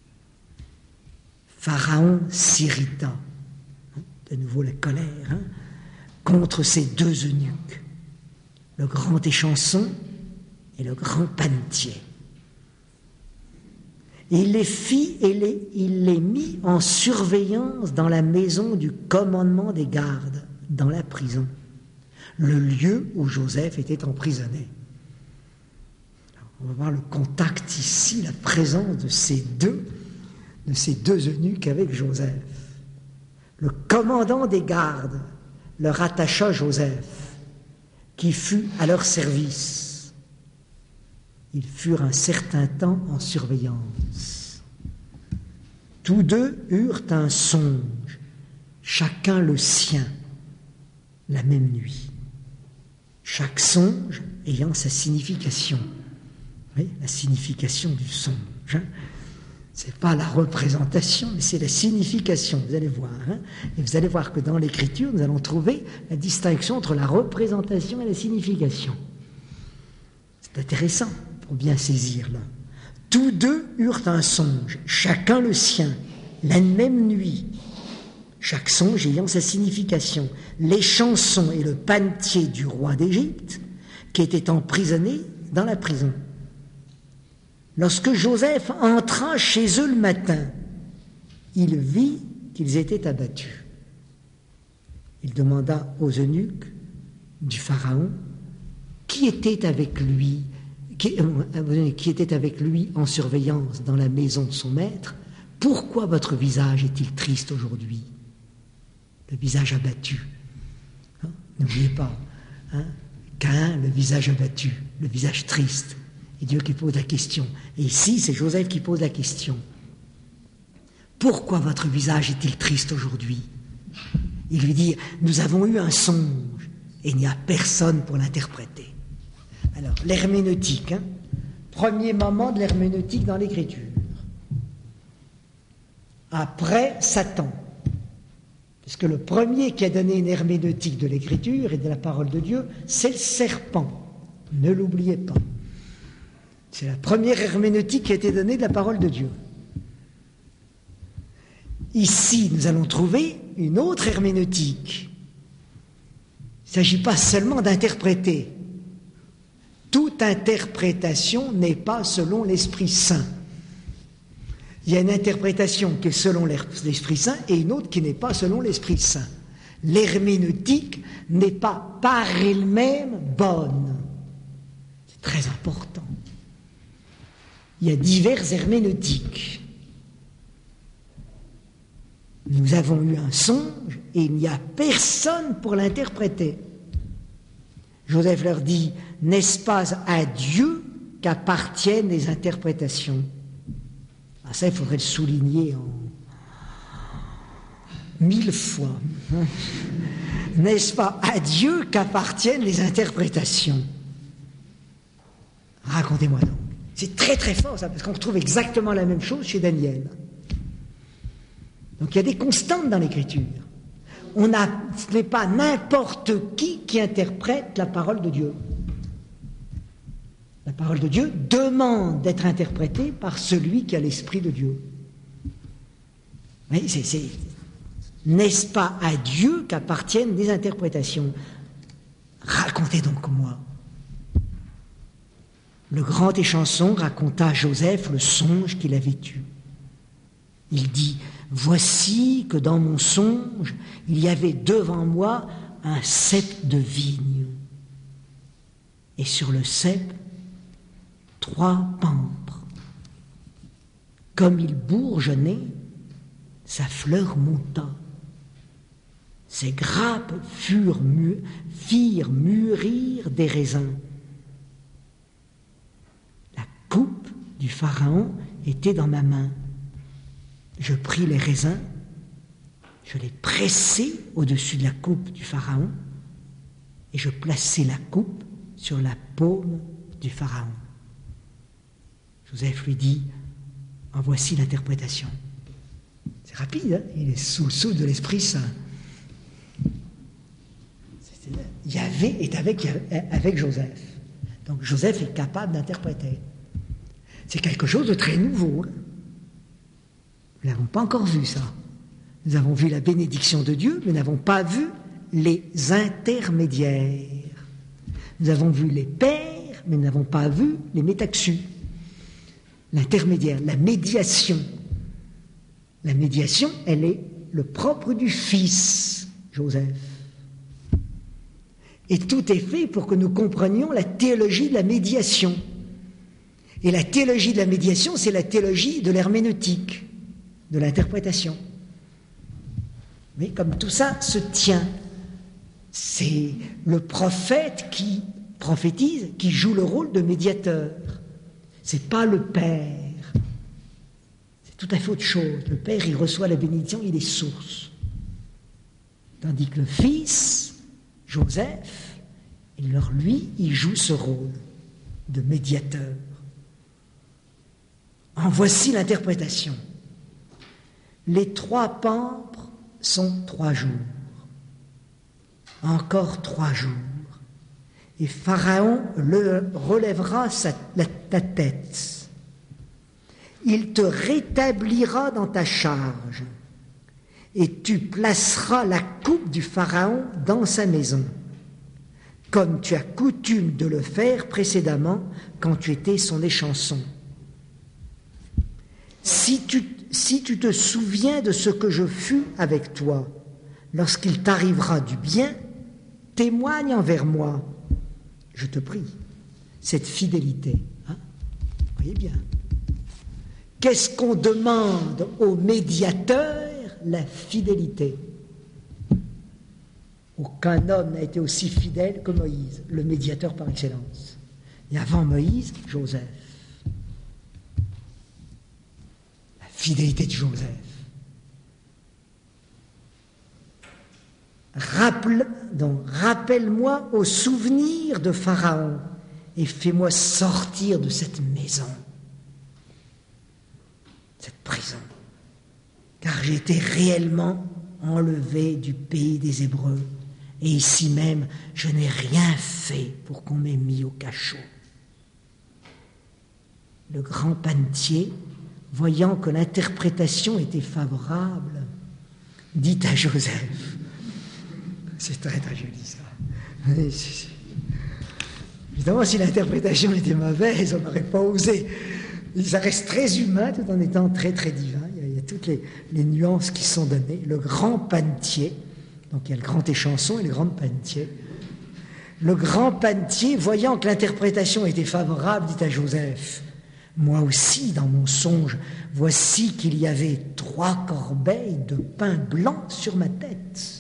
Pharaon s'irrita, de nouveau la colère, contre ces deux eunuques, le grand échanson et le grand panetier. Et il les mit en surveillance dans la maison du commandement des gardes, dans la prison, le lieu où Joseph était emprisonné. Alors, on va voir le contact ici, la présence de ces deux eunuques avec Joseph. Le commandant des gardes leur attacha Joseph, qui fut à leur service. Ils furent un certain temps en surveillance. Tous deux eurent un songe, chacun le sien, la même nuit. Chaque songe ayant sa signification. Oui, la signification du songe. Ce n'est pas la représentation, mais c'est la signification, vous allez voir. Et vous allez voir que dans l'Écriture, nous allons trouver la distinction entre la représentation et la signification. C'est intéressant pour bien saisir là. Tous deux eurent un songe, chacun le sien, la même nuit. Chaque songe ayant sa signification. Les chansons et le panetier du roi d'Égypte, qui était emprisonné dans la prison. Lorsque Joseph entra chez eux le matin, il vit qu'ils étaient abattus. Il demanda aux eunuques du Pharaon qui était avec lui en surveillance dans la maison de son maître. Pourquoi votre visage est-il triste aujourd'hui? Le visage abattu. N'oubliez pas, Caïn, le visage abattu, le visage triste. Et Dieu qui pose la question. Et ici, c'est Joseph qui pose la question. Pourquoi votre visage est-il triste aujourd'hui? Il lui dit, nous avons eu un songe et il n'y a personne pour l'interpréter. Alors, l'herméneutique, premier moment de l'herméneutique dans l'Écriture. Après Satan. Parce que le premier qui a donné une herméneutique de l'Écriture et de la parole de Dieu, c'est le serpent. Ne l'oubliez pas. C'est la première herméneutique qui a été donnée de la parole de Dieu. Ici, nous allons trouver une autre herméneutique. Il ne s'agit pas seulement d'interpréter. Toute interprétation n'est pas selon l'Esprit Saint. Il y a une interprétation qui est selon l'Esprit Saint et une autre qui n'est pas selon l'Esprit Saint. L'herméneutique n'est pas par elle-même bonne. C'est très important. Il y a diverses herméneutiques. Nous avons eu un songe et il n'y a personne pour l'interpréter. Joseph leur dit, n'est-ce pas à Dieu qu'appartiennent les interprétations? Ah, ça, il faudrait le souligner en 1000 fois. N'est-ce pas à Dieu qu'appartiennent les interprétations? Racontez-moi donc. C'est très très fort ça, parce qu'on retrouve exactement la même chose chez Daniel. Donc il y a des constantes dans l'Écriture. Ce n'est pas n'importe qui interprète la parole de Dieu. La parole de Dieu demande d'être interprétée par celui qui a l'Esprit de Dieu. Mais n'est-ce pas à Dieu qu'appartiennent les interprétations? Racontez donc moi. Le grand échanson raconta à Joseph le songe qu'il avait eu. Il dit, voici que dans mon songe, il y avait devant moi un cep de vigne. Et sur le cep, 3 pampres. Comme il bourgeonnait, sa fleur monta. Ses grappes firent mûrir des raisins. La du Pharaon était dans ma main. Je pris les raisins, je les pressai au-dessus de la coupe du Pharaon et je plaçai la coupe sur la paume du Pharaon. Joseph lui dit, en voici l'interprétation. C'est rapide, hein? Il est sous le souffle de l'Esprit Saint. Yahvé est avec Joseph. Donc Joseph est capable d'interpréter. C'est quelque chose de très nouveau. Hein? Nous n'avons pas encore vu ça. Nous avons vu la bénédiction de Dieu, mais nous n'avons pas vu les intermédiaires. Nous avons vu les pères, mais nous n'avons pas vu les métaxus. L'intermédiaire, la médiation. La médiation, elle est le propre du Fils, Joseph. Et tout est fait pour que nous comprenions la théologie de la médiation. Et la théologie de la médiation, c'est la théologie de l'herméneutique, de l'interprétation. Mais comme tout ça se tient, c'est le prophète qui prophétise, qui joue le rôle de médiateur. C'est pas le Père. C'est tout à fait autre chose. Le Père, il reçoit la bénédiction, il est source. Tandis que le Fils, Joseph, lui, il joue ce rôle de médiateur. En voici l'interprétation. Les 3 pampres sont 3 jours. Encore 3 jours. Et Pharaon relèvera ta tête. Il te rétablira dans ta charge. Et tu placeras la coupe du Pharaon dans sa maison, comme tu as coutume de le faire précédemment quand tu étais son échanson. Si tu te souviens de ce que je fus avec toi, lorsqu'il t'arrivera du bien, témoigne envers moi, je te prie, cette fidélité. Hein? Voyez bien. Qu'est-ce qu'on demande au médiateur? La fidélité. Aucun homme n'a été aussi fidèle que Moïse, le médiateur par excellence. Et avant Moïse, Joseph. La fidélité de Joseph. Rappelle-moi au souvenir de Pharaon et fais-moi sortir de cette maison, cette prison. Car j'ai été réellement enlevé du pays des Hébreux. Et ici même, je n'ai rien fait pour qu'on m'ait mis au cachot. Le grand panetier, voyant que l'interprétation était favorable, dit à Joseph, c'est très très joli ça. Évidemment, si l'interprétation était mauvaise, on n'aurait pas osé. Ça reste très humain tout en étant très très divin. Il y a toutes les nuances qui sont données. Le grand panetier, donc il y a le grand échanson et le grand panetier. Le grand panetier, voyant que l'interprétation était favorable, dit à Joseph, moi aussi, dans mon songe, voici qu'il y avait 3 corbeilles de pain blanc sur ma tête.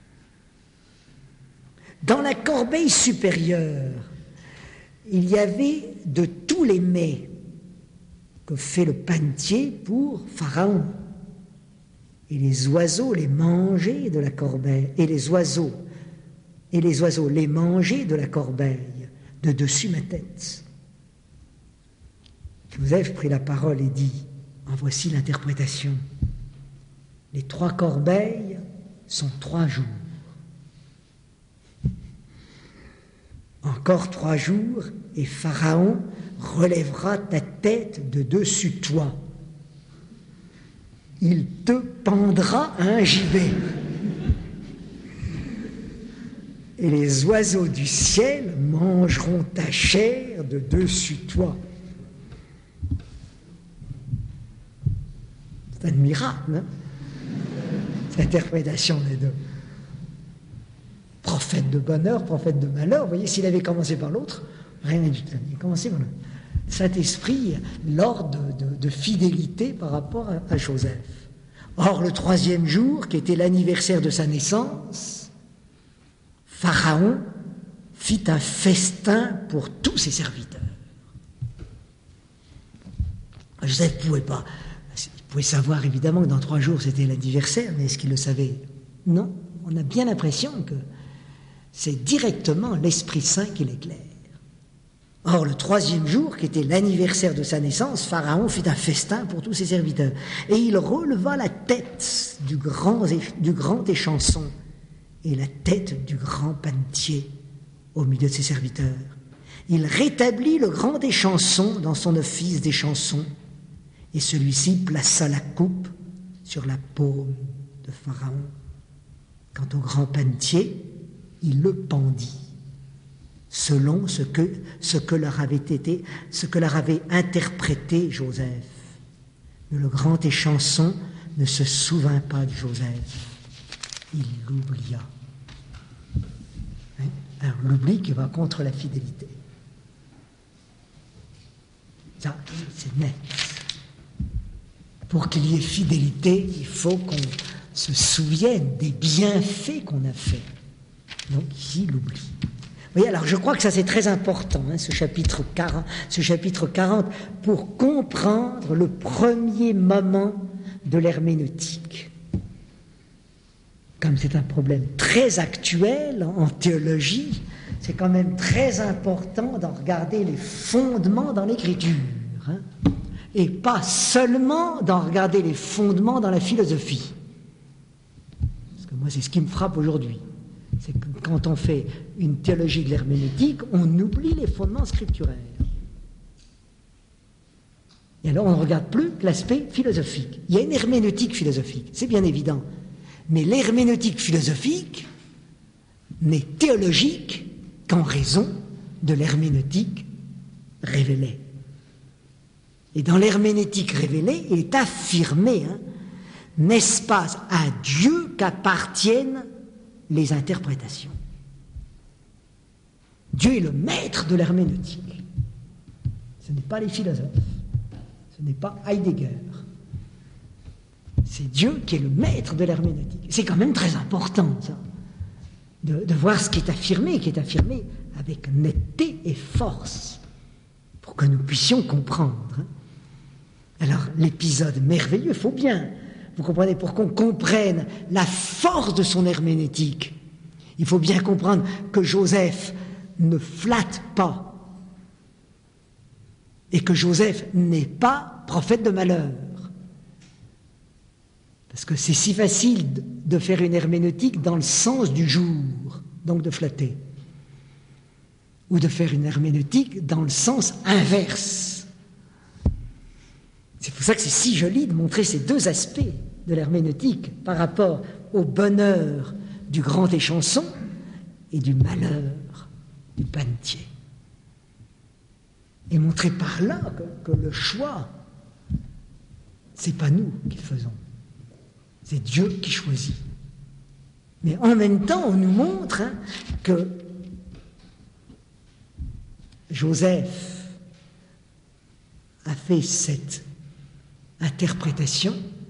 Dans la corbeille supérieure, il y avait de tous les mets que fait le panetier pour Pharaon. Et les oiseaux les mangeaient de la corbeille, et les oiseaux les mangeaient de la corbeille, de dessus ma tête. Joseph prit la parole et dit, en voici l'interprétation. Les 3 corbeilles sont 3 jours. Encore 3 jours, et Pharaon relèvera ta tête de dessus toi. Il te pendra à un gibet. Et les oiseaux du ciel mangeront ta chair de dessus toi. C'est un miracle, hein? Cette interprétation des deux. Prophète de bonheur, prophète de malheur. Vous voyez, s'il avait commencé par l'autre, rien du tout. Il a commencé par le Saint-Esprit, l'ordre de fidélité par rapport à Joseph. Or, le 3e jour, qui était l'anniversaire de sa naissance, Pharaon fit un festin pour tous ses serviteurs. Joseph ne pouvait pas. Il pouvait savoir évidemment que dans 3 jours c'était l'anniversaire, mais est-ce qu'il le savait? Non. On a bien l'impression que c'est directement l'Esprit Saint qui l'éclaire. Or, le 3e jour, qui était l'anniversaire de sa naissance, Pharaon fit un festin pour tous ses serviteurs. Et il releva la tête du grand échanson et la tête du grand panetier au milieu de ses serviteurs. Il rétablit le grand échanson dans son office d'échanson, et celui-ci plaça la coupe sur la paume de Pharaon. Quant au grand panetier, il le pendit, selon ce que leur avait interprété Joseph. Mais le grand échanson ne se souvint pas de Joseph. Il l'oublia. Alors l'oubli qui va contre la fidélité. Ça, c'est net. Pour qu'il y ait fidélité, il faut qu'on se souvienne des bienfaits qu'on a faits. Donc ici, l'oubli. Vous voyez, alors je crois que ça c'est très important, ce chapitre 40, pour comprendre le premier moment de l'herméneutique. Comme c'est un problème très actuel en théologie, c'est quand même très important d'en regarder les fondements dans l'Écriture, et pas seulement d'en regarder les fondements dans la philosophie. Parce que moi, c'est ce qui me frappe aujourd'hui. C'est que quand on fait une théologie de l'herméneutique, on oublie les fondements scripturaires. Et alors, on ne regarde plus l'aspect philosophique. Il y a une herméneutique philosophique, c'est bien évident. Mais l'herméneutique philosophique n'est théologique qu'en raison de l'herméneutique révélée. Et dans l'herméneutique révélée, il est affirmé, n'est-ce pas à Dieu qu'appartiennent les interprétations. Dieu est le maître de l'herméneutique. Ce n'est pas les philosophes, ce n'est pas Heidegger. C'est Dieu qui est le maître de l'herméneutique. C'est quand même très important, ça, de voir ce qui est affirmé avec netteté et force, pour que nous puissions comprendre. Alors, l'épisode merveilleux, il faut bien, vous comprenez, pour qu'on comprenne la force de son herméneutique, il faut bien comprendre que Joseph ne flatte pas, et que Joseph n'est pas prophète de malheur. Parce que c'est si facile de faire une herméneutique dans le sens du jour, donc de flatter, ou de faire une herméneutique dans le sens inverse. C'est pour ça que c'est si joli de montrer ces deux aspects de l'herméneutique par rapport au bonheur du grand échanson et du malheur du panetier. Et montrer par là que le choix, c'est pas nous qui le faisons. C'est Dieu qui choisit. Mais en même temps, on nous montre que Joseph a fait cette interprétation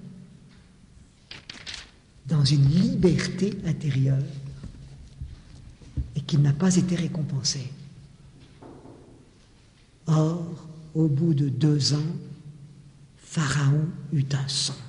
dans une liberté intérieure et qu'il n'a pas été récompensé. Or, au bout de 2 ans, Pharaon eut un songe.